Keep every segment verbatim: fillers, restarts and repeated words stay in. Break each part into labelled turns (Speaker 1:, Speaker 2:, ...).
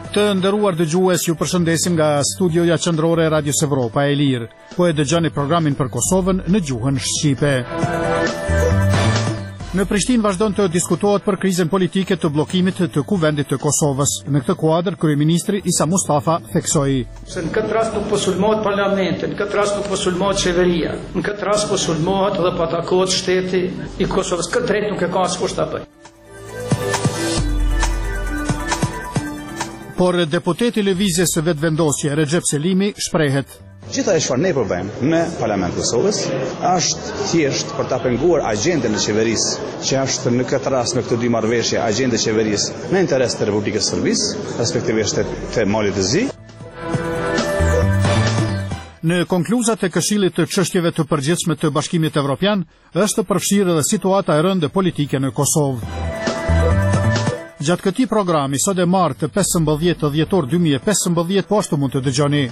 Speaker 1: Të nderuar dëgjues, ju përshëndesim nga studioja qendrore e Radios Evropa e Lirë. Po e dëgjoni programin për Kosovën në gjuhën shqipe. Në Prishtinë vazhdon të diskutohet për krizën politike të bllokimit të kuvendit të Kosovës. Në këtë kuadër, kryeministri Isa Mustafa theksoi:
Speaker 2: Se në këtë rast nuk po sulmohet parlamenti, në këtë rast nuk po sulmohet qeveria, në këtë rast po sulmohet dhe po atakohet shteti i Kosovës. Këtë drejt nuk e ka askush ta bëjë.
Speaker 1: Por deputeti Lëvizjes së Vetëvendosje Recep Selimi shprehet:
Speaker 3: Gjitha e çfarë ne problem me Parlamentin e Kosovës është thjesht për ta penguar agjendën e qeverisë, që është në këtë rast në këtë dy marrëveshje agjendë e qeverisë në interes të Republikës Serbisë, respektivisht të Malit të Zi.
Speaker 1: Në konkluzat e Këshillit të Çështjeve të Përgjithshme të Bashkimit Evropian është përfshirë edhe situata e rëndë politike në Kosovë. Gjatë këtij programi sot e martë pesëmbëdhjetë dhjetor dy mijë e pesëmbëdhjetë po ashtu mund të dëgjoni.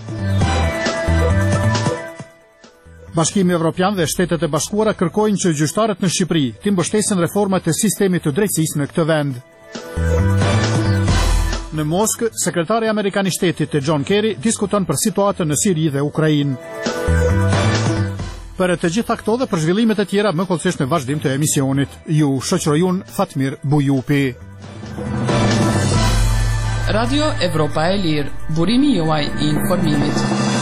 Speaker 1: Bashkimi Evropian dhe Shtetet e Bashkuara kërkojnë që gjyqtarët në Shqipëri të mbështesin reformat e sistemit të drejtësisë në këtë vend. Në Moskë, sekretari amerikan i Shtetit John Kerry diskuton për situatën në Siri dhe Ukrainë. Për të gjitha këto dhe për zhvillimet e tjera më kollësisht në vazhdim të emisionit. Ju shoqëroj unë Fatmir Bujupi.
Speaker 4: Radio Evropa e Lirë, burimi juaj i informimit.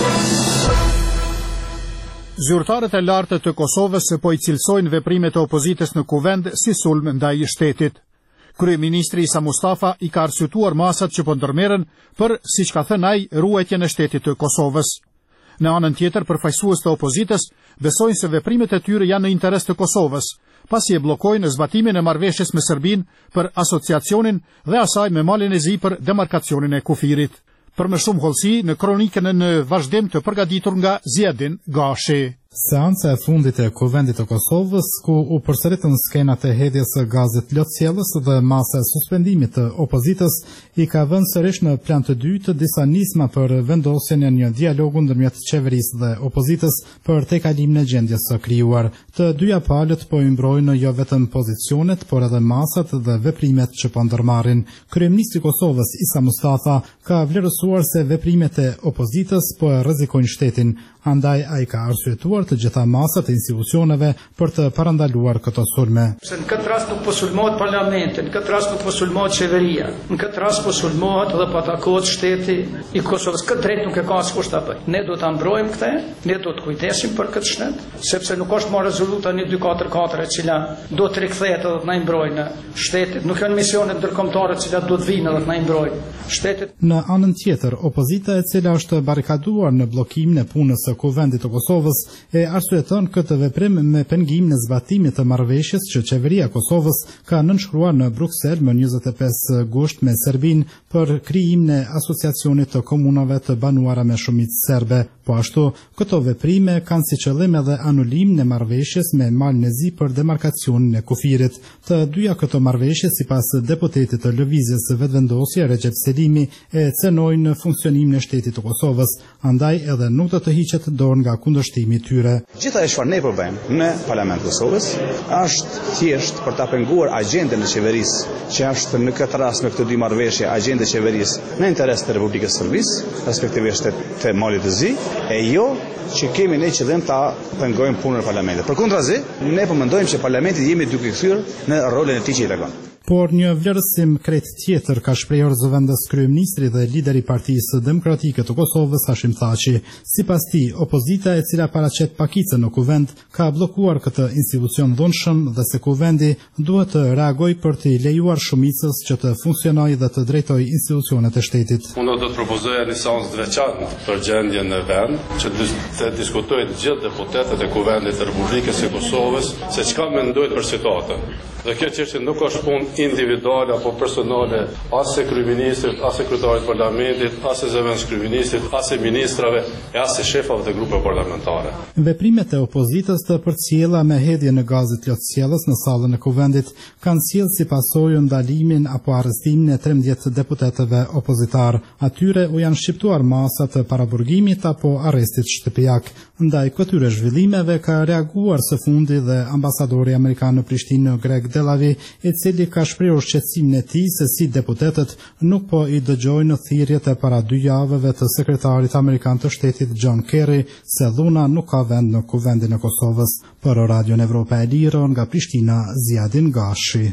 Speaker 1: Zyrtarët e lartë të Kosovës po i cilësojnë veprimet e opozitës në kuvend si sulm ndaj shtetit. Kryeministri Isa Mustafa i ka arsyetuar masat që po ndërmerren për, siç ka thënë ai, ruajtjen e shtetit të Kosovës. Në anën tjetër, përfaqësues të opozitës besojnë se veprimet e tyre janë në interes të Kosovës, pasi e bllokojnë zbatimin e marrëveshjes me Serbinë për asociacionin dhe asaj me Malin e Zi për demarkacionin e kufirit. Për më shumë hollësi në kronikën në vazhdim të përgatitur nga Ziadin Gashi.
Speaker 5: Seanca e fundit e Kuvendit të Kosovës, ku u përsëritën skenat e hedhjes së gazit lotësjellës dhe masa e suspendimit të opozitës, i ka vënë sërish në plan të dytë disa nisma për vendosjen e një dialogu ndërmjet qeverisë dhe opozitës për tejkalimin e gjendjes së krijuar. Të dyja palët po i mbrojnë jo vetëm pozicionet, por edhe masat dhe veprimet që po ndërmarrin. Kryeministri i Kosovës Isa Mustafa ka vlerësuar se veprimet e opozitës po e rrezikojnë shtetin, andaj ai ka arsyetuar të gjitha masat e institucioneve për të parandaluar këto sulme.
Speaker 2: Se në këtë rast nuk po sulmohet parlamenti, në këtë rast nuk po sulmohet qeveria, në këtë rast po sulmohet dhe po atakohet shteti i Kosovës. Këtë drejt nuk e ka askush ta bëjë. Ne do ta mbrojmë këtë, ne do të kujdesim për këtë shtet, sepse nuk është marrë rezoluta një dy katër katër e cila do të rikthehet edhe të na mbrojnë shtetit. Nuk janë misione ndërkombëtare të cilat do të vinë edhe të na mbrojnë shtetit.
Speaker 5: Në anën tjetër, opozita e cila është barrikaduar në bllokimin e punës së Kuvendit të Kosovës e arsyeton këtë veprim me pengimin e zbatimit të marrëveshjes që qeveria e Kosovës ka nënshkruar në Bruksel më njëzet e pesë gusht me Serbinë për krijimin e asociacionit të komunave të banuara me shumicë serbe. Po ashtu, këto veprime kanë si qëllim edhe anulimin e marrëveshjes me Malin e Zi për demarkacionin e kufirit. Të dyja këto marrëveshje, sipas deputetit të Lëvizjes së Vetëvendosje Recep Selimi, e cenojnë funksionimin e shtetit të Kosovës, andaj edhe nuk do të hiqet dorë nga kundërshtimi i tyre.
Speaker 3: Gjitha e çfarë ne problem me Parlamentin e Kosovës është thjesht për ta penguar agjendën e qeverisë, që është në këtë rast në këtë dy marrëveshje agjendë e qeverisë në interes të Republikës Serbisë, respektivisht të Malit të Zi, e jo që kemi ne qëllim ta pengojmë punën e parlamentit. Përkundrazi, ne po mendojmë që parlamenti jemi duke kthyer në rolin e tij që i takon.
Speaker 5: Por një vlerësim krejt tjetër ka shprehur zëvendës kryeministri dhe lideri i Partisë Demokratike të Kosovës Hashim Thaçi. Sipas tij, opozita e cila paraqet pakicën në kuvend ka bllokuar këtë institucion dhunshëm dhe se kuvendi duhet të reagojë për të lejuar shumicës që të funksionojë dhe të drejtojë institucionet e shtetit.
Speaker 6: Unë do të propozoja një seancë të veçantë për gjendjen e vend, që të diskutojë të gjithë deputetët e kuvendit të Republikës së Kosovës se çka mendojnë për situatën. Dhe kjo çështje nuk është punë individuale apo personale as së kryeministrit, as sekretarit të parlamentit, as së zëvendës kryeministrit, as së ministrave e as së shefave të grupeve parlamentare.
Speaker 5: Veprimet e opozitës të përcjella me hedhjen e gazit lotësjellës në sallën e kuvendit kanë sjellë si pasojë ndalimin apo arrestimin e trembëdhjetë deputetëve opozitar. Atyre u janë shqiptuar masa të paraburgimit apo arrestit shtëpiak. Ndaj këtyre zhvillimeve ka reaguar së fundi dhe ambasadori amerikan në Prishtinë Greg Delavi, i cili ka shprehur shqetësimin e tij se si deputetët nuk po i dëgjojnë thirrjet e para dy javëve të sekretarit amerikan të shtetit John Kerry se dhuna nuk ka vend në kuvendin e Kosovës. Për Radion Evropa e Lirë nga Prishtina, Ziadin Gashi.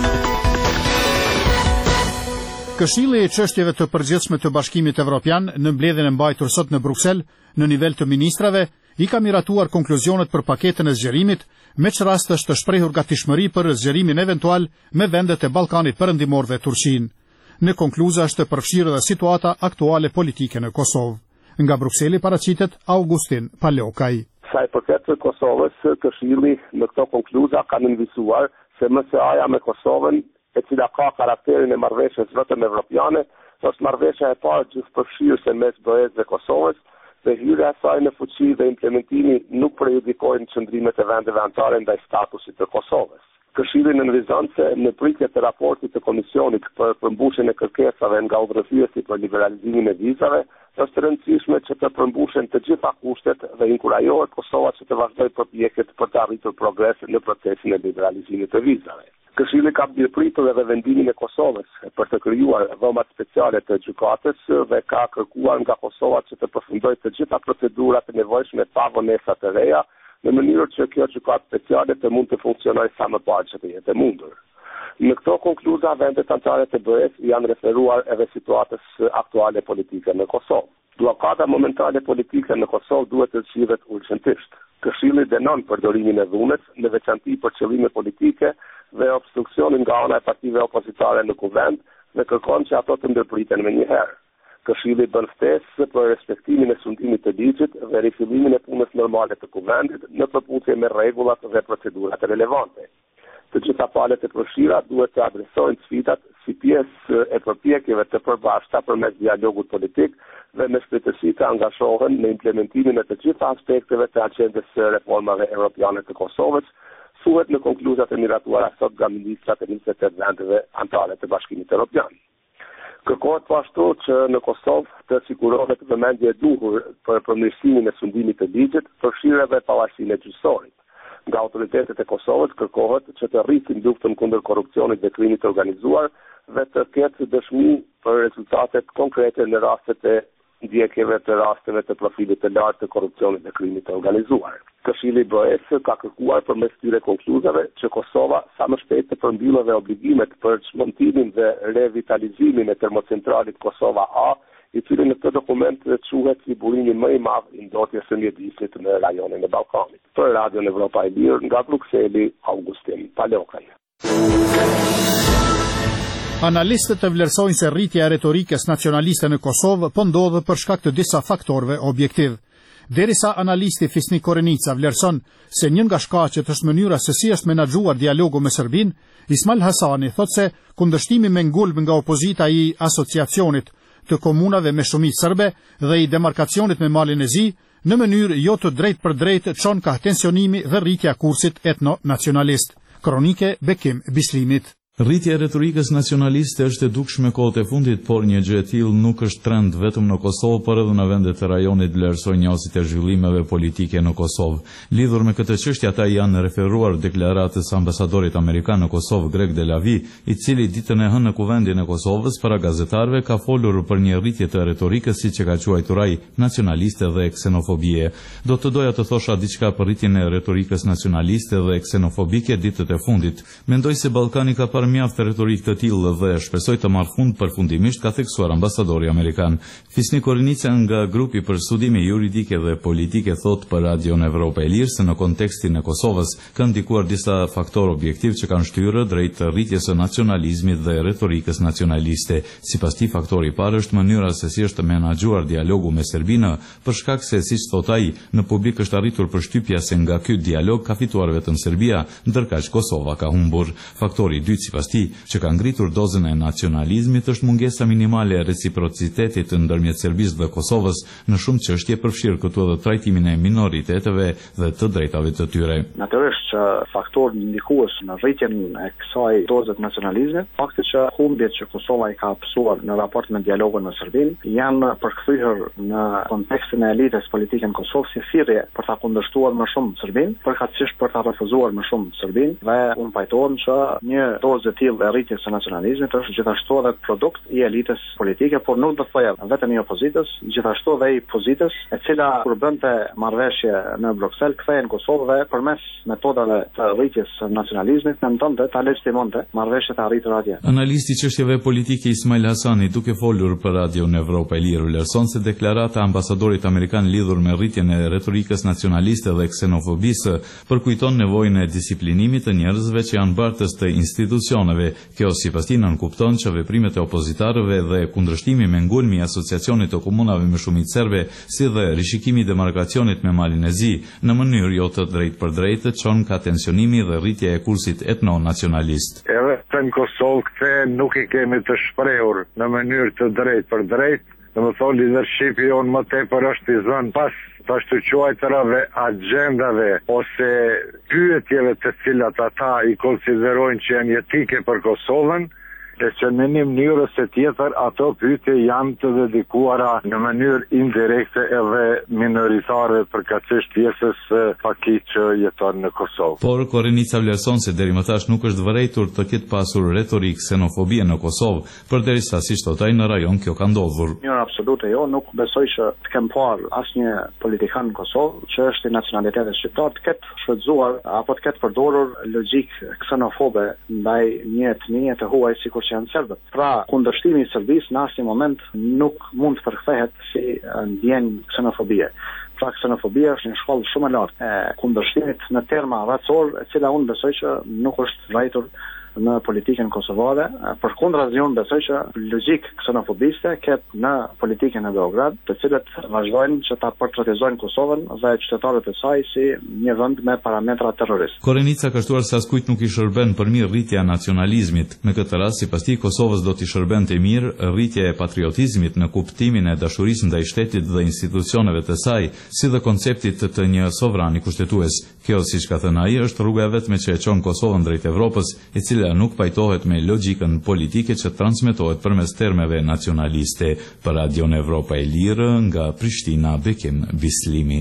Speaker 1: Këshilli i çështjeve të përgjithshme të Bashkimit Evropian në mbledhjen e mbajtur sot në Bruksel në nivel të ministrave i ka miratuar konkluzionet për paketën e zgjerimit, me që rast është të shprehur gatishmëri për zgjerimin eventual me vendet e Ballkanit Perëndimor dhe Turqinë. Në konkluza është përfshirë dhe situata aktuale politike në Kosovë. Nga Brukseli paraqitet Augustin Palokaj.
Speaker 7: Sa i përket Kosovës, Këshilli në këto konkluza ka nënvisuar se M S A-ja me Kosovën, e cila ka karakterin e marrëveshjes vetëm evropiane, është marrëveshja e parë gjithëpërfshirëse mes B E S dhe Kosovës, dhe hyrja e saj në fuqi dhe implementimi nuk prejudikojnë qëndrimet e vendeve anëtare ndaj statusit të Kosovës. Këshilli nënvizon se në pritje të raportit të Komisionit për përmbushjen e kërkesave nga udhëheqësi për liberalizimin e vizave, është rëndësishme që të përmbushen të gjitha kushtet dhe inkurajohet Kosova që të vazhdojë përpjekjet për të arritur progres në procesin e liberalizimit të vizave. Këshilli ka birëpritur edhe vendimin e Kosovës për të krijuar dhomat speciale të gjykatës dhe ka kërkuar nga Kosova që të përfundojë të gjitha procedurat e nevojshme pa vonesa të reja, në mënyrë që kjo gjykatë speciale të mund të funksionojë sa më parë që të jetë e mundur. Në këto konkluza, vendet anëtare të B E S janë referuar edhe situatës aktuale politike në Kosovë. Bllokada momentale politike në Kosovë duhet të zgjidhet urgjentisht. Këshilli dënon përdorimin e dhunës, në veçanti për qëllime politike dhe obstruksionin nga ana e partive opozitare në kuvend dhe kërkon që ato të ndërpriten menjëherë. Këshilli bën ftesë për respektimin e sundimit të ligjit dhe rifillimin e punës normale të kuvendit në përputhje me rregullat dhe procedurat relevante. Të gjitha palët e përfshira duhet të adresojnë sfidat si pjesë e përpjekjeve të përbashkëta përmes dialogut politik dhe me shpejtësi të angazhohen në implementimin e të gjitha aspekteve të agjendës së reformave europiane të Kosovës, thuhet në konkluzat e miratuara sot nga ministrat e njëzet e vendeve anëtare të Bashkimit Evropian. Kërkohet po ashtu që në Kosovë të sigurohet vëmendje e duhur për përmirësimin e sundimit të ligjit, përfshirë edhe pavarësinë e gjyqësorit. Nga autoritetet e Kosovës kërkohet që të rrisin luftën kundër korrupsionit dhe krimit të organizuar dhe të ketë dëshmi për rezultatet konkrete në rastet e ndjekjeve të rasteve të profilit të lartë të korrupsionit dhe krimit të organizuar. Këshilli B E S ka kërkuar përmes këtyre konkluzave që Kosova sa më shpejt të përmbyllë dhe obligimet për çmontimin dhe revitalizimin e termocentralit Kosova A, i cili në këtë dokument quhet si burimi më i madh i ndotjes së mjedisit në rajonin e Ballkanit. Për Radion Evropa e Lirë nga Brukseli, Augustin Palokaj.
Speaker 1: Analistët e vlerësojnë se rritja e retorikës nacionaliste në Kosovë po ndodhë për shkak të disa faktorëve objektiv. Derisa analisti Fisnik Korenica vlerëson se një nga shkaqet është mënyra se si është menaxhuar dialogu me Serbinë, Ismail Hasani thotë se kundërshtimi me ngulm nga opozita i asociacionit të komunave me shumicë serbe dhe i demarkacionit me Malin e Zi, në mënyrë jo të drejt për drejt çon ka tensionimi dhe rritja kursit etno-nacionalist. Kronike Bekim Bislimit.
Speaker 8: Rritja e retorikës nacionaliste është e dukshme kohët e fundit, por një gjë e tillë nuk është trend vetëm në Kosovë, por edhe në vendet e rajonit vlerësojnë njësit e zhvillimeve politike në Kosovë. Lidhur me këtë çështje, ata janë referuar deklaratës ambasadorit amerikan në Kosovë, Greg Delavi, i cili ditën e hënë në kuvendin e Kosovës para gazetarëve ka folur për një rritje të retorikës, siç e ka quajtur ai, nacionaliste dhe ksenofobie. Do të doja të thosha diçka për rritjen e retorikës nacionaliste dhe ksenofobike ditët e fundit. Mendoj se Ballkani ka mjaft retorik të tillë dhe shpresoj të marrë fund përfundimisht, ka theksuar ambasadori amerikan. Fisnik Korenica nga grupi për studime juridike dhe politike thot për Radion Evropa e Lirë se në kontekstin e Kosovës kanë ndikuar disa faktorë objektiv që kanë shtyrë drejt rritjes së nacionalizmit dhe retorikës nacionaliste. Sipas tij, faktori i parë është mënyra se si është menaxhuar dialogu me Serbinë, për shkak se, siç thot ai, në publik është arritur përshtypja se nga ky dialog ka fituar vetëm Serbia, ndërkaq Kosova ka humbur. Faktori i dytë, pas tij, që ka ngritur dozën e nacionalizmit është mungesa minimale e reciprocitetit ndërmjet Serbisë dhe Kosovës në shumë çështje, përfshirë këtu edhe trajtimin e minoriteteve dhe të drejtave të tyre.
Speaker 9: Natyrisht që faktor ndikues në rritjen e kësaj doze të nacionalizmit, fakti që humbjet që Kosova i ka hapësuar në raport me dialogun me Serbinë janë përkthyer në kontekstin e elitës politike në Kosovë si thirrje për ta kundërshtuar më shumë Serbinë, përkatësisht për ta refuzuar më shumë Serbinë, dhe unë pajtohem që një dozë dozë e tillë e rritjes së nacionalizmit është gjithashtu edhe produkt i elitës politike, por nuk do të thojë vetëm i opozitës, gjithashtu edhe i pozitës, e cila kur bënte marrëveshje në Bruksel kthehej në Kosovë dhe përmes metodave të rritjes së nacionalizmit mentonte ta legitimonte marrëveshjet e arritura atje.
Speaker 8: Analisti i çështjeve politike Ismail Hasani, duke folur për Radio në Evropa e Lirë, vlerëson se deklarata e ambasadorit amerikan lidhur me rritjen e retorikës nacionaliste dhe ksenofobisë përkujton nevojën e disiplinimit të njerëzve që janë bartës të institucioneve. Kjo sipas tij nënkupton që veprimet e opozitarëve dhe kundërshtimi me ngulmi i asociacionit të komunave me shumicë serbe, si dhe rishikimi i demarkacionit me Malin e Zi në mënyrë jo të drejtë për drejtë çon ka tensionimi dhe rritja e kursit etno-nacionalist.
Speaker 10: Edhe në Kosovë këtë nuk i kemi të shprehur në mënyrë të drejtë për drejtë, dhe më thonë leadershipi jonë më tepër është i zënë pas të ashtu quajtërave agendave ose pyetjeve të cilat ata i konsiderojnë që janë jetike për Kosovën, e që në një mënyrë ose tjetër ato pyetje janë të dedikuara në mënyrë indirekte edhe minoritare përkatësisht pjesës pakit që jeton në Kosovë.
Speaker 8: Por Korenica vlerëson se deri më tash nuk është vërejtur të ketë pasur retorik ksenofobie në Kosovë, përderisa si thot ai në rajon kjo ka ndodhur.
Speaker 9: Në absolute jo, nuk besoj që të kem parë asnjë politikan në Kosovë që është i nacionalitetit shqiptar të ketë shfrytzuar apo të ketë përdorur logjik ksenofobe ndaj një etnie të huaj sikur që janë serbët. Pra, kundërshtimi i Serbisë në asnjë moment nuk mund të përkthehet si ndjenjë ksenofobie. Pra, ksenofobia është një shkollë shumë e lartë e kundërshtimit në terma racor, e cila unë besoj që nuk është vërejtur në politikën kosovare. Përkundrazi unë besoj që logjik ksenofobiste ket në politikën e Beograd, të cilët vazhdojnë që ta portretizojnë Kosovën dhe qytetarët e saj si një vend me parametra terrorist.
Speaker 8: Korenica ka shtuar se askujt nuk i shërben për mirë rritja e nacionalizmit. Në këtë rast, sipas tij, Kosovës do t'i shërbente mirë rritja e patriotizmit në kuptimin e dashurisë ndaj shtetit dhe institucioneve të saj, si dhe konceptit të një sovrani kushtetues. Kjo, siç ka thënë ai, është rruga e vetme që e çon Kosovën drejt Evropës, e cila nuk pajtohet me logjikën politike që transmetohet përmes termeve nacionaliste. Për Radio në Evropa e Lirë, nga Prishtina, Bekim Bislimi.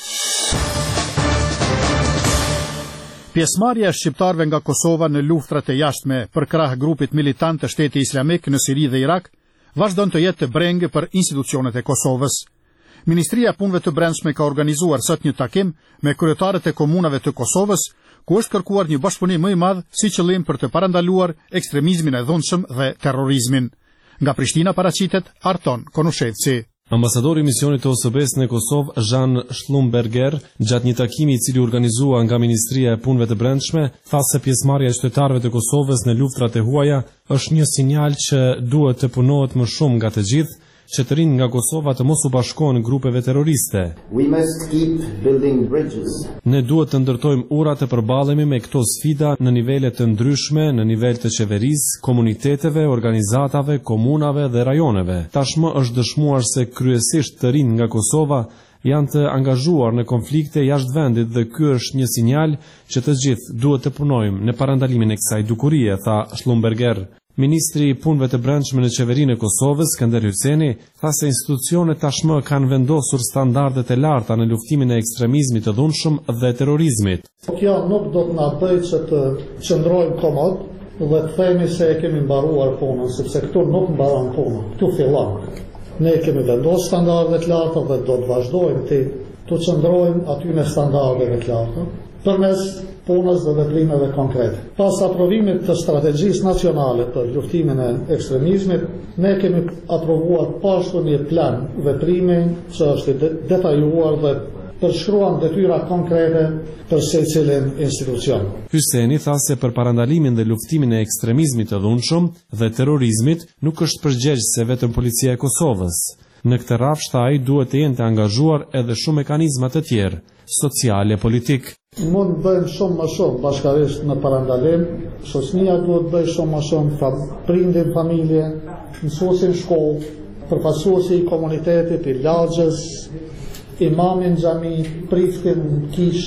Speaker 1: Pjesëmarrja e shqiptarëve nga Kosova në luftrat e jashtme për krah grupit militant të Shtetit Islamik në Siri dhe Irak vazhdon të jetë të brengë për institucionet e Kosovës. Ministria e Punëve të Brendshme ka organizuar sot një takim me kryetarët e komunave të Kosovës, ku është kërkuar një bashkëpunim më i madh si qëllim për të parandaluar ekstremizmin e dhunshëm dhe terrorizmin. Nga Prishtina paraqitet Arton Konushevci.
Speaker 11: Ambasadori i misionit të O S B-s në Kosovë, Jean Schlumberger, gjatë një takimi i cili organizua nga Ministria e Punëve të Brendshme, tha se pjesëmarrja e qytetarëve të Kosovës në luftrat e huaja është një sinjal që duhet të punohet më shumë nga të gjithë, që të rinë nga Kosova të mos u bashkohen grupeve terroriste.
Speaker 12: We must keep building bridges.
Speaker 11: Ne duhet të ndërtojmë ura të përballemi me këto sfida në nivele të ndryshme, në nivel të qeverisë, komuniteteve, organizatave, komunave dhe rajoneve. Tashmë është dëshmuar se kryesisht të rinë nga Kosova janë të angazhuar në konflikte jashtë vendit dhe ky është një sinjal që të gjithë duhet të punojmë në parandalimin e kësaj dukurie, tha Schlumberger. Ministri i Punëve të Brendshme në qeverinë e Kosovës, Skënder Hyseni, tha se institucionet tashmë kanë vendosur standardet e larta në luftimin e ekstremizmit të dhunshëm dhe terrorizmit.
Speaker 13: Kjo nuk do të na bëjë që të qëndrojmë komod dhe të themi se e kemi mbaruar punën, sepse këtu nuk mbaron punën, këtu fillon. Ne kemi vendosur standarde të larta dhe do të vazhdojmë të të qëndrojmë aty në standardeve të larta përmes punës dhe veprimeve konkrete. Pas aprovimit të strategjisë nacionale për luftimin e ekstremizmit, ne kemi aprovuar pashtu një plan veprimi që është detajuar dhe përshkruan detyra konkrete për secilin institucion.
Speaker 11: Hyseni tha se për parandalimin dhe luftimin e ekstremizmit të dhunshëm dhe terrorizmit nuk është përgjegjëse vetëm policia e Kosovës. Në këtë rafsh ai duhet të jenë të angazhuar edhe shumë mekanizma të tjerë, sociale, politik.
Speaker 13: Mund të bëjmë shumë më shumë bashkërisht në parandalim, shoqënia duhet të bëjë shumë më shumë, prindin familje, mësuesin shkollë, përfaqësuesi i komunitetit, i lagjës, imamin xhami, priftin kish,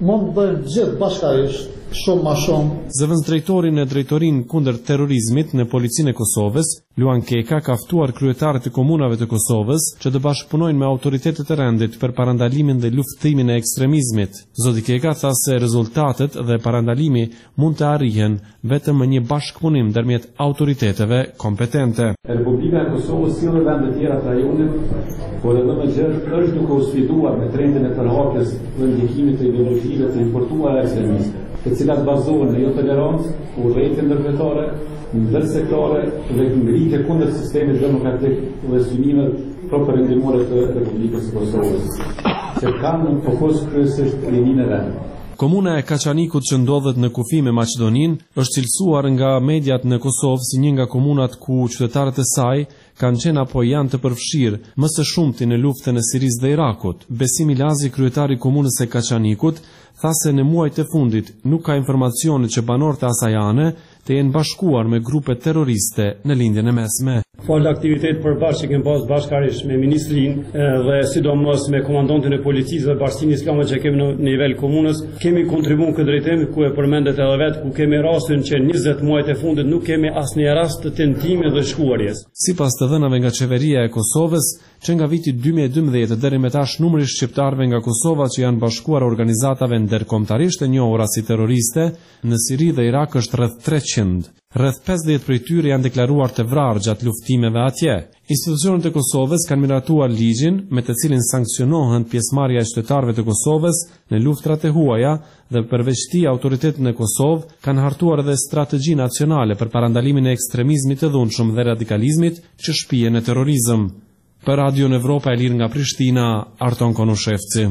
Speaker 13: mund bëjmë gjithë bashkarisht shumë ma shumë.
Speaker 11: Zëvendës drejtori në drejtorinë kundër terrorizmit në Policinë e Kosovës, Luan Keka, ka ftuar kryetarët e komunave të Kosovës që të bashkëpunojnë me autoritetet e rendit për parandalimin dhe luftimin e ekstremizmit. Zoti Keka tha se rezultatet dhe parandalimi mund të arrihen vetëm me një bashkëpunim ndërmjet autoriteteve kompetente.
Speaker 14: Republika e Kosovës si edhe vende tjera të rajonit, por edhe më gjerë është duke u sfiduar me trendin e përhapjes dhe ndikimit të ideologjive të importuara ekstremiste, të cilat bazohen në jo tolerancë, urrëtie ndërkombëtare, ndërsektore dhe ngritje kundër sistemit demokratik dhe synimeve propërendimore të Republikës së Kosovës, që kanë në fokus kryesisht rininë e vendit.
Speaker 11: Komuna e Kaçanikut që ndodhet në kufi me Maqedoninë është cilësuar nga mediat në Kosovë si një nga komunat ku qytetarët e saj kanë qenë apo janë të përfshirë më së shumti në luftën e Sirisë dhe Irakut. Besim Ilazi, kryetari i komunës së Kaçanikut, tha se në muajt e fundit nuk ka informacione që banorët e asaj ane të jenë bashkuar me grupe terroriste në lindjen e mesme.
Speaker 14: Fal aktivitet përbashkë që kemi pas bashkarisht me ministrinë dhe sidomos me komandantin e policisë dhe bashkinë islame që kemi në nivel komunës, kemi kontribuar këtë drejtim ku e përmendet edhe vetë, ku kemi rastin që njëzet muajt e fundit nuk kemi asnjë rast të tentimit dhe shkuarjes.
Speaker 11: Sipas të dhënave nga qeveria e Kosovës, që nga viti dy mijë e dymbëdhjetë deri më tash numri i shqiptarëve nga Kosova që janë bashkuar organizatave ndërkombëtarisht e njohura si terroriste në Siri dhe Irak është rreth treqind. Rreth pesëdhjetë prej tyre janë deklaruar të vrarë gjatë luftimeve atje. Institucionet e Kosovës kanë miratuar ligjin me të cilin sankcionohen pjesëmarrja e qytetarëve të Kosovës në luftrat e huaja dhe përveç këtij autoritetet në Kosovë kanë hartuar edhe strategji nacionale për parandalimin e ekstremizmit të dhunshëm dhe radikalizmit që shpihen në terrorizëm. Për Radio Evropa e Lirë nga Prishtina, Arton Konushevci.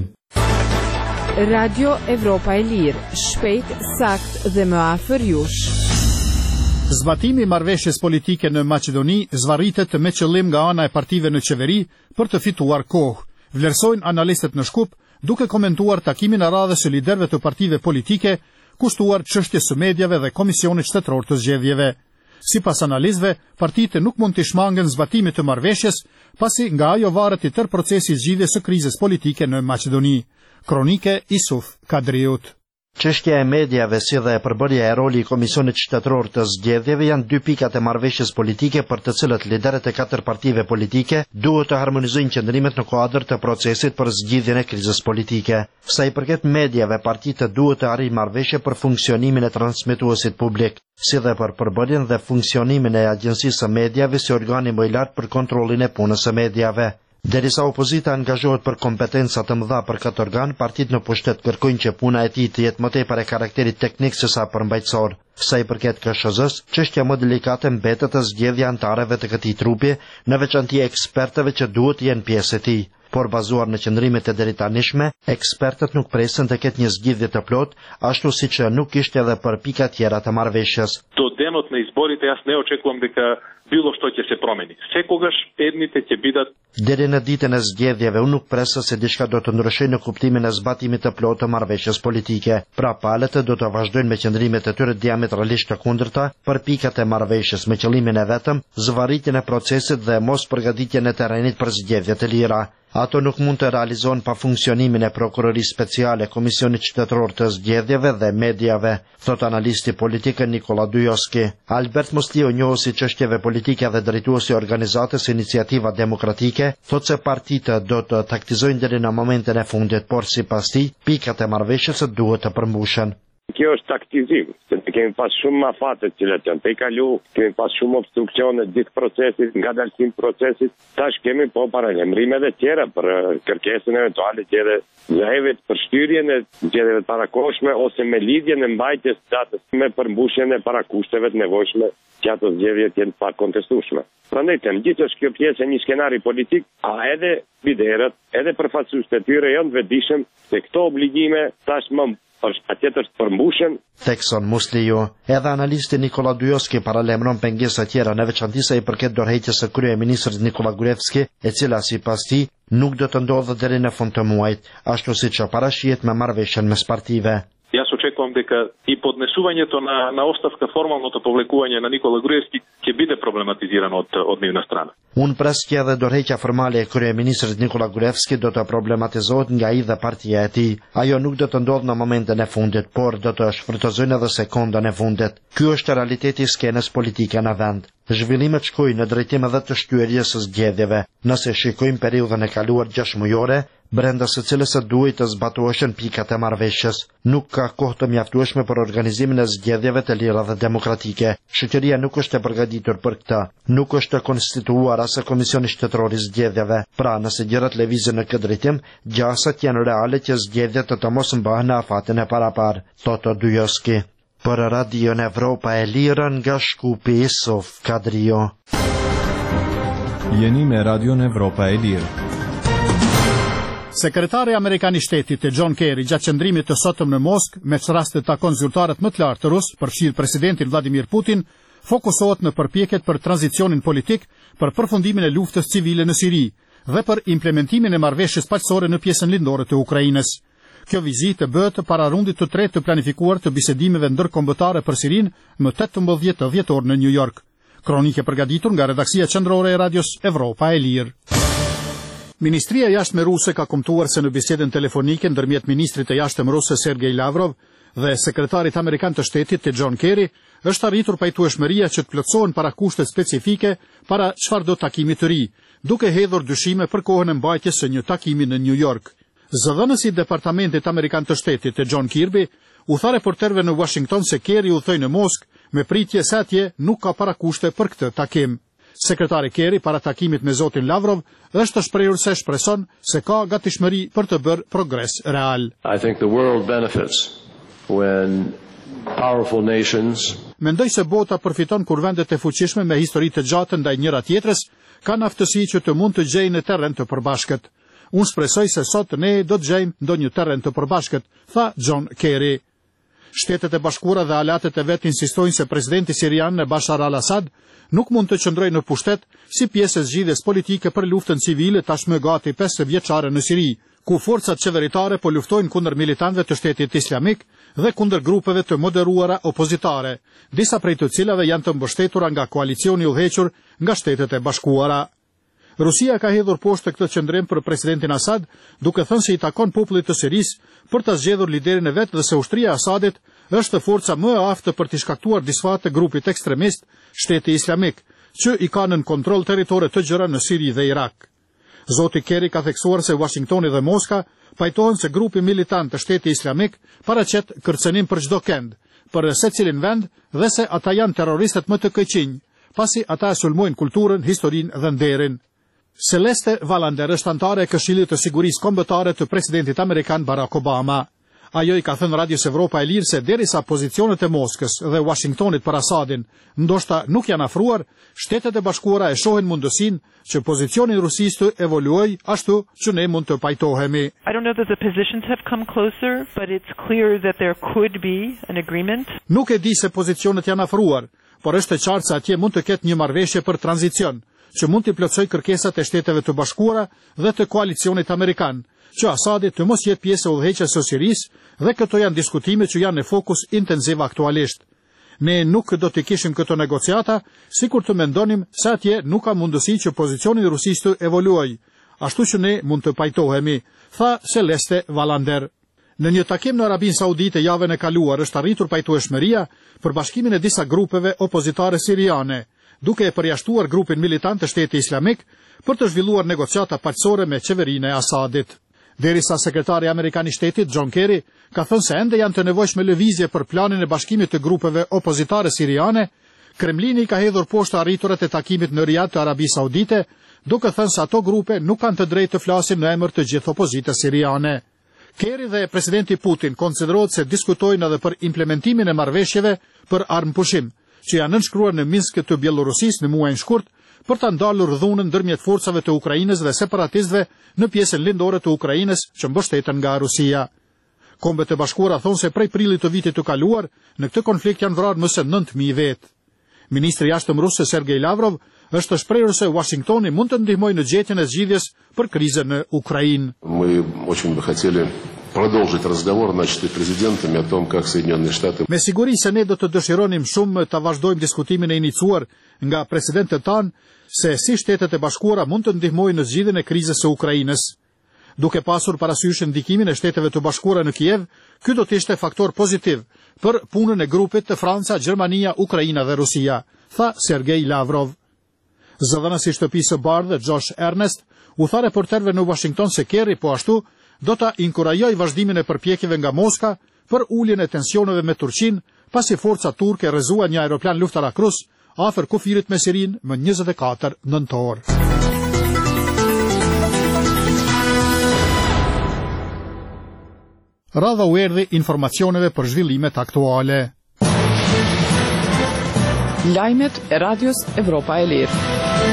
Speaker 15: Radio Evropa e Lirë, shpejt, sakt dhe më afër jush.
Speaker 1: Zbatimi i marrëveshjes politike në Maqedoni zvarritet me qëllim nga ana e partive në qeveri për të fituar kohë, vlerësojnë analistët në Shkup, duke komentuar takimin e radhës së liderëve të partive politike, kushtuar çështjes së medjave dhe Komisionit Shtetëror të Zgjedhjeve. Sipas analizëve, partitë nuk mund të shmangen zbatimit të marrëveshjes, pasi nga ajo varet i tërë procesi i zgjidhjes së krizës politike në Maqedoni. Kronike Isuf Kadriut.
Speaker 16: Çështja e medjave si dhe përbërja e roli i Komisionit Shtetëror të Zgjedhjeve janë dy pikat e marrëveshjes politike për të cilët liderët e katër partive politike duhet të harmonizojnë qëndrimet në kuadër të procesit për zgjidhjen e krizës politike. Sa i përket medjave, partitë duhet të arrijnë marrëveshje për funksionimin e transmetuesit publik, si dhe për përbërjen dhe funksionimin e Agjencisë së Medjave si organi më i lartë për kontrollin e punës së medjave. Derisa opozita angazhohet për kompetenca të mëdha për këtë organ, partitë në pushtet kërkojnë që puna e tij të jetë më tepër e karakterit teknik se sa përmbajtësor. Sa i përket K S Z-s, çështja më delikate mbetet e zgjedhja antarëve të këtij trupi, në veçanti ekspertëve që duhet të jenë pjesë e tij. Por bazuar në qëndrimet e deritanishme, ekspertët nuk presin të ketë një zgjidhje të plot, ashtu si që nuk ishte edhe për pika tjera të marrëveshjes.
Speaker 17: Do денот на изборите јас не очекувам дека било што ќе се промени. Секогаш едните ќе бидат.
Speaker 16: Deri në ditën e zgjedhjeve unë nuk presë se diçka do të ndryshojë në kuptimin e zbatimit të plotë të marrëveshjes politike. Pra palët do të vazhdojnë me qëndrimet e tyre diametralisht të kundërta për pikat e marrëveshjes me qëllimin e vetëm zvarritjen e procesit dhe mos përgatitjen e terrenit për zgjedhje të lira. Ato nuk mund të realizohen pa funksionimin e prokurorisë speciale, Komisionit Shtetëror të Zgjedhjeve dhe medjave, thot analisti politik Nikola Dujoski. Albert Mosliu, njohësi çështjeve politike dhe drejtuesi i organizatës Iniciativa Demokratike, thot se partitë do të taktizojnë deri në momentin e fundit, por sipas tij, pikat e marrëveshjes duhet të përmbushen.
Speaker 18: Kjo është taktizim, se ne kemi pas shumë mafate të cilat janë te kalu, kemi pas shumë obstruksione gjithë procesit, nga dalsim procesit, tash kemi po paralajmërime dhe tjera për kërkesën eventuale tjere zëheve për shtyrjen e zgjedhjeve të parakohshme ose me lidhjen e mbajtjes datës me përmbushjen e parakushteve të nevojshme që ato zgjedhje të jenë pa kontestueshme. Prandaj them, gjithë është kjo pjesë e një skenari politik, a edhe liderët, edhe përfaqësuesit e tyre janë vetëdijshëm se këto obligime tashmë atjetër të përmbushen.
Speaker 16: Thekson Musliu, edhe analisti Nikola Dujoski paralajmëron pengesa tjera në veçanti sa i përket dorëheqjes së kryeministrit Nikola Gruevski, e cila sipas tij nuk do të ndodhë deri në fund të muajit, ashtu siç parashihet me marrëveshjen mes partive.
Speaker 17: Јас очекувам дека и поднесувањето на, на оставка, формалното повлекување на Никола Груевски ќе биде проблематизирано од, од нивна страна.
Speaker 16: Unë pres që edhe dorëheqja formale e kryeministrit Nikola Gruevski do të problematizohet nga ai dhe partia e tij. Ajo nuk do të ndodhë në momentin e fundit, por do të shfrytëzojnë edhe sekondën e fundit. Ky është realiteti i skenës politike në vend. Zhvillimet shkojnë në drejtim edhe të shtyerjes së zgjedhjeve. Nëse shikojmë periudhën e kaluar gjashtë mujore, brenda së cilës së duhet të zbatoheshin pikat e marrëveshjes, nuk ka kohë të mjaftueshme për organizimin e zgjedhjeve të lira dhe demokratike. Shoqëria nuk është e përgatitur për këtë. Nuk është e konstituuar as Komisioni Shtetëror i Zgjedhjeve. Pra, nëse gjërat lëvizin në këtë drejtim, gjasat janë reale që zgjedhjet të të mos mbahen në afatin e parapar. Toto Dujoski. Për Radion Evropa e Lirë nga Shkupi Isuf Kadrio.
Speaker 11: Jeni me Radion Evropa e Lirë.
Speaker 1: Sekretari Amerikan i Shtetit e John Kerry gjatë qëndrimit të sotëm në Moskë me çrast të takon zyrtarët më të lartë të Rus, përfshirë presidentin Vladimir Putin, fokusohet në përpjekjet për tranzicionin politik, për përfundimin e luftës civile në Siri dhe për implementimin e marrëveshjes paqësore në pjesën lindore të Ukrainës. Kjo vizitë bëhet para rundit të tretë të planifikuar të bisedimeve ndërkombëtare për Sirinë më tetëmbëdhjetë dhjetor në New York. Kronike përgatitur nga redaksia qendrore e Radios Evropa e Lirë. Ministria e Jashtme ruse ka komentuar se në bisedën telefonike ndërmjet ministrit të jashtëm ruse Sergej Lavrov dhe sekretarit amerikan të shtetit të John Kerry është arritur pajtueshmëria që të plotësohen para kushtet specifike para çfarëdo takimi të ri, duke hedhur dyshime për kohën e mbajtjes së një takimi në New York. Zëdhënësi i Departamentit Amerikan të Shtetit të John Kirby u tha reporterëve në Washington se Kerry u thoi në Moskë me pritje se atje nuk ka parakushte për këtë takim. Sekretari Kerry para takimit me zotin Lavrov është shprehur se shpreson se ka gatishmëri për të bërë progres real.
Speaker 19: I think the world benefits when powerful nations
Speaker 1: Mendoj se bota përfiton kur vendet e fuqishme me histori të gjatë ndaj njëra tjetrës kanë aftësi që të mund të gjejnë në terren të përbashkët. Unë shpresoj se sot ne do të gjejmë ndonjë terren të përbashkët, tha John Kerry. Shtetet e Bashkuara dhe aleatet e vet insistojnë se presidenti sirian Bashar al-Assad nuk mund të qëndrojë në pushtet si pjesë e zgjidhjes politike për luftën civile tashmë gati pesë vjeçare në Siri, ku forcat qeveritare po luftojnë kundër militantëve të Shtetit Islamik dhe kundër grupeve të moderuara opozitare, disa prej të cilave janë të mbështetura nga koalicioni udhëhequr nga Shtetet e Bashkuara. Rusia ka hedhur poshtë këtë qëndrim për presidentin Assad, duke thënë se i takon popullit të Sirisë për ta zgjedhur liderin e vet dhe se ushtria e Assadit është forca më e aftë për të shkaktuar disfat të grupit ekstremist Shteti Islamik, që i ka nën kontroll territore të gjëra në Siri dhe Irak. Zoti Kerry ka theksuar se Washingtoni dhe Moska pajtohen se grupi militant të Shteti Islamik paraqet kërcënim për çdo kënd, për secilin vend dhe se ata janë terroristët më të këqinj, pasi ata sulmojnë kulturën, historinë dhe nderin. Celeste Valander është antare e Këshillit të Sigurisë Kombëtare të presidentit amerikan Barack Obama. Ajo i ka thënë Radios Evropa e Lirë se derisa pozicionet e Moskës dhe Washingtonit për Assadin ndoshta nuk janë afruar, Shtetet e Bashkuara e shohin mundësinë që pozicioni i Rusisë të evoluojë ashtu që ne mund të pajtohemi.
Speaker 20: I don't know that the positions have come closer, but it's clear that there could be an agreement.
Speaker 1: Nuk e di se pozicionet janë afruar, por është e qartë se atje mund të ketë një marrëveshje për tranzicion, që mund të plotësoj kërkesat e Shteteve të Bashkuara dhe të koalicionit amerikan, që Assadi të mos jetë pjesë e udhëheqjes së Sirisë, dhe këto janë diskutime që janë në fokus intensiv aktualisht. Ne nuk do të kishim këto negociata, sikur të mendonim se atje nuk ka mundësi që pozicioni i Rusisë të evoluojë, ashtu që ne mund të pajtohemi, tha Celeste Valander. Në një takim në Arabinë Saudite javën e kaluar është arritur pajtueshmëria për bashkimin e disa grupeve opozitare siriane, duke e përjashtuar grupin militant të Shtetit Islamik për të zhvilluar negociata paqësore me qeverinë e Assadit. Derisa sekretari amerikan i Shtetit John Kerry ka thënë se ende janë të nevojshme lëvizje për planin e bashkimit të grupeve opozitare siriane, Kremlini ka hedhur poshtë arriturat e takimit në Riyadh të Arabisë Saudite, duke thënë se ato grupe nuk kanë të drejtë të flasin në emër të gjithë opozitës siriane. Kerry dhe presidenti Putin konsiderohet se diskutojnë edhe për implementimin e marrëveshjeve për armëpushim, që janë nënshkruar në Minsk të Bielorusisë në muajin shkurt për ta ndalur dhunën ndërmjet forcave të Ukrainës dhe separatistëve në pjesën lindore të Ukrainës që mbështeten nga Rusia. Kombet e Bashkuara thonë se prej prillit të vitit të kaluar në këtë konflikt janë vrarë më së nëntë mijë vetë. Ministri i jashtëm rus Sergej Lavrov është shprehur se Washingtoni mund të ndihmojë në gjetjen e zgjidhjes për krizën në Ukrainë.
Speaker 19: Мы очень бы хотели продолжить разговор, начатый президентами, о том, как Соединенные Штаты...
Speaker 1: Me siguri se ne do të dëshironim shumë të vazhdojmë diskutimin e iniciuar nga presidentët tanë se si Shtetet e Bashkuara mund të ndihmojnë në zgjidhjen e krizës së Ukrainës. Duke pasur parasysh ndikimin e Shteteve të Bashkuara në Kiev, ky do të ishte faktor pozitiv për punën e grupit të Franca, Gjermania, Ukraina dhe Rusia, tha Sergej Lavrov. Zëdhënësi i shtëpisë së bardhë Josh Ernest u tha reporterëve në Washington se Kerry po ashtu do ta inkurajoj vazhdimin e përpjekjeve nga Moska për uljen e tensioneve me Turqinë, pasi forcat turke rrezuan një aeroplan luftarak rus afër kufirit me Sirin më njëzet e katër nëntor. Radha u erdhi informacioneve për zhvillimet aktuale.
Speaker 4: Lajmet e Radios Evropa e Lirë.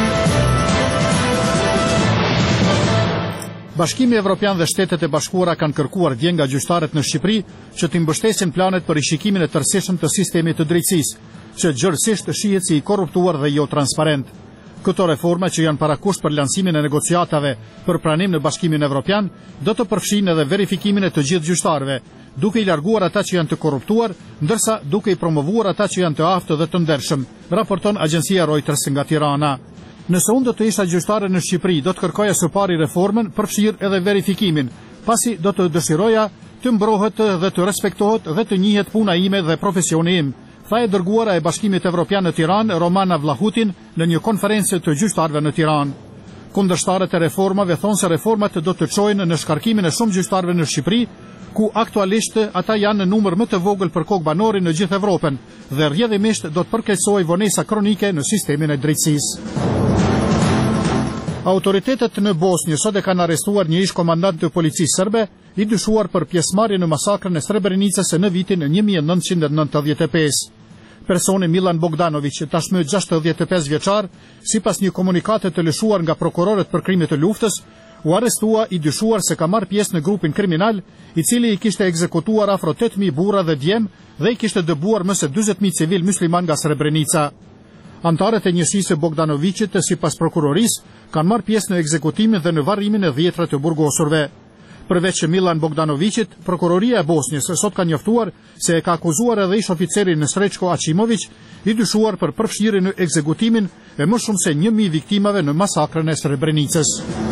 Speaker 1: Bashkimi Evropian dhe Shtetet e Bashkuara kanë kërkuar dje nga gjyqtarët në Shqipëri që të mbështesin planet për rishikimin e tërësishëm të sistemit të drejtësisë, që gjërësisht shihet si i korruptuar dhe jo transparent. Këto reforma që janë parakusht për lansimin e negociatave për pranim në Bashkimin Evropian do të përfshijnë edhe verifikimin e të gjithë gjyqtarëve, duke i larguar ata që janë të korruptuar, ndërsa duke i promovuar ata që janë të aftë dhe të ndershëm, raporton agjencia Reuters nga Tirana. Nëse unë do të isha gjyqtare në Shqipëri, do të kërkoja së pari reformën, përfshirë edhe verifikimin, pasi do të dëshiroja të mbrohet dhe të respektohet dhe të njihet puna ime dhe profesioni im, tha e dërguara e Bashkimit Evropian në Tiranë, Romana Vlahutin, në një konferencë të gjyqtarëve në Tiranë. Kundërshtarët e reformave thonë se reformat do të çojnë në shkarkimin e shumë gjyqtarëve në Shqipëri, ku aktualisht ata janë në numër më të vogël për kokë banori në gjithë Evropën dhe rrjedhimisht do të përkeqësojë vonesa kronike në sistemin e drejtësisë. Autoritetet në Bosnjë sot e kanë arrestuar një ish komandant të policisë serbe i dyshuar për pjesëmarrje në masakrën e Srebrenicës në vitin një mijë e nëntëqind e nëntëdhjetë e pesë. Personi Milan Bogdanović, tashmë gjashtëdhjetë e pesë vjeçar, sipas një komunikate të lëshuar nga prokurorët për krime të luftës, u arrestua i dyshuar se ka marrë pjesë në grupin kriminal, i cili i kishte ekzekutuar afro tetë mijë burra dhe djem dhe i kishte dëbuar më se dyzet mijë civil musliman nga Srebrenica. Antarët e njësisë së Bogdanovicit, sipas prokurorisë, kanë marrë pjesë në ekzekutimin dhe në varrimin e dhjetra të burgosurve. Përveç Milan Bogdanovicit, prokuroria e Bosnjës sot ka njoftuar se e ka akuzuar edhe ish oficerin Srećko Acimović, i dyshuar për përfshirje në ekzekutimin e më shumë se një mijë viktimave në masakrën e Srebrenicës.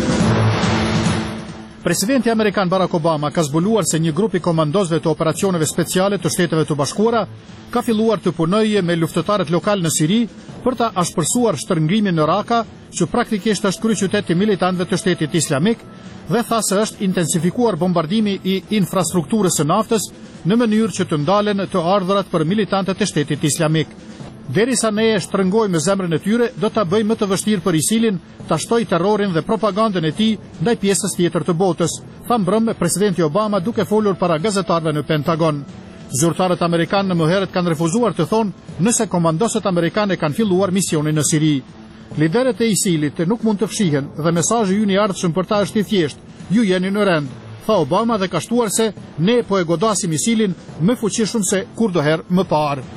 Speaker 1: Presidenti Amerikan Barack Obama ka zbuluar se një grup i komandosëve të operacioneve speciale të Shteteve të Bashkuara ka filluar të punojë me luftëtarët lokal në Siri për ta ashpërsuar shtrëngimin në Raqqa, që praktikisht është kryeqytet i militantëve të Shtetit Islamik, dhe tha se është intensifikuar bombardimi i infrastrukturës së naftës në mënyrë që të ndalen të ardhurat për militantët e Shtetit Islamik. Derisa ne e shtrëngojmë zemrën e tyre, do ta bëjmë më të vështirë për ISIL-in ta shtojë terrorin dhe propagandën e tij ndaj pjesës tjetër të botës, tha mbrëm presidenti Obama duke folur para gazetarëve në Pentagon. Zyrtarët amerikanë në mëherët kanë refuzuar të thonë nëse komandosët amerikanë kanë filluar misionin në Siri. Liderët e ISIL-it nuk mund të fshihen dhe mesazhi ynë i ardhshëm për ta është i thjeshtë: ju jeni në rend, tha Obama dhe ka shtuar se ne po e godasim ISIL-in më fuqishëm se kurdoherë më parë.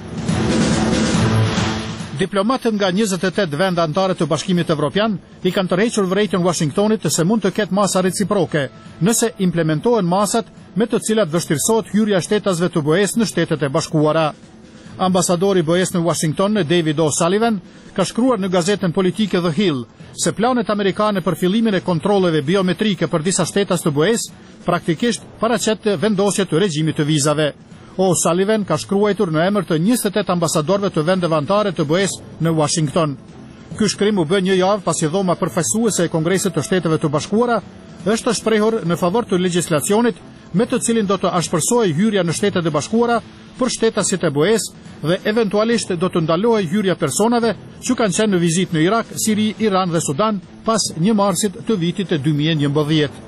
Speaker 1: Diplomatët nga njëzet e tetë vende anëtare të Bashkimit Evropian i kanë tërhequr vërejtjen Washingtonit se mund të ketë masa reciproke nëse implementohen masat me të cilat vështirësohet hyrja e shtetasve të B E-s në Shtetet e Bashkuara. Ambasadori B E-s në Washington, David O'Sullivan, ka shkruar në gazetën politike The Hill se planet amerikane për fillimin e kontrolleve biometrike për disa shtetas të B E-s praktikisht paraqet vendosje të regjimit të vizave. O'Sullivan ka shkruar në emër të njëzet e tetë ambasadorëve të vendeve anëtare të B E-s në Washington. Ky shkrim u bë një javë pasi dhoma përfaqësuese e Kongresit të Shteteve të Bashkuara është shprehur në favor të legjislacionit me të cilin do të ashpërsojë hyrja në Shtetet e Bashkuara për shtetasit e B E-s dhe eventualisht do të ndalohej hyrja personave që kanë qenë në vizitë në Irak, Siri, Iran dhe Sudan pas një marsit të vitit e dy mijë e njëmbëdhjetë.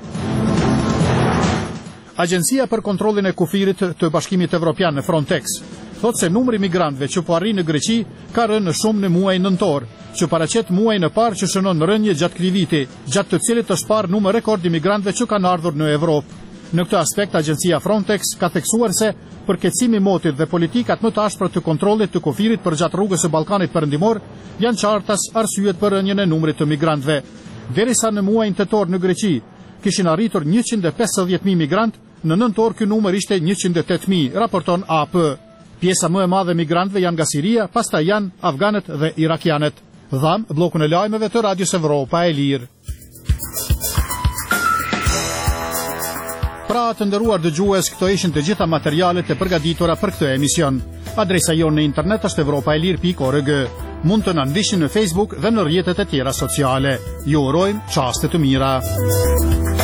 Speaker 1: Agjencia për kontrollin e kufirit të Bashkimit Evropian në Frontex thotë se numri migrantëve që po arrin në Greqi ka rënë shumë në muajin nëntor, që paraqet muajin e parë që shënon rënje gjatë këtij viti, gjatë të cilit është parë numër rekord i migrantëve që kanë ardhur në Evropë. Në këtë aspekt, agjencia Frontex ka theksuar se përkeqësimi i motit dhe politikat më të ashpra të kontrollit të kufirit përgjatë rrugës së Ballkanit Perëndimor janë qartas arsyet për rënjen e numrit të migrantëve. Derisa në muajin tetor në Greqi kishin arritur njëqind e pesëdhjetë mijë migrantë, në nëntor ky numër ishte njëqind e tetë mijë, raporton A P. Pjesa më e madhe migrantëve janë nga Siria, pastaj janë afganët dhe irakianët. Dham bllokun e lajmeve të Radios Evropa e Lirë. Pra të nderuar dëgjues, këto ishin të gjitha materialet e përgatitura për këtë emision. Adresa jonë në internet është evropaelir pikë org. Mund të na ndiqni në Facebook dhe në rrjetet e tjera sociale. Ju urojmë çaste të mira.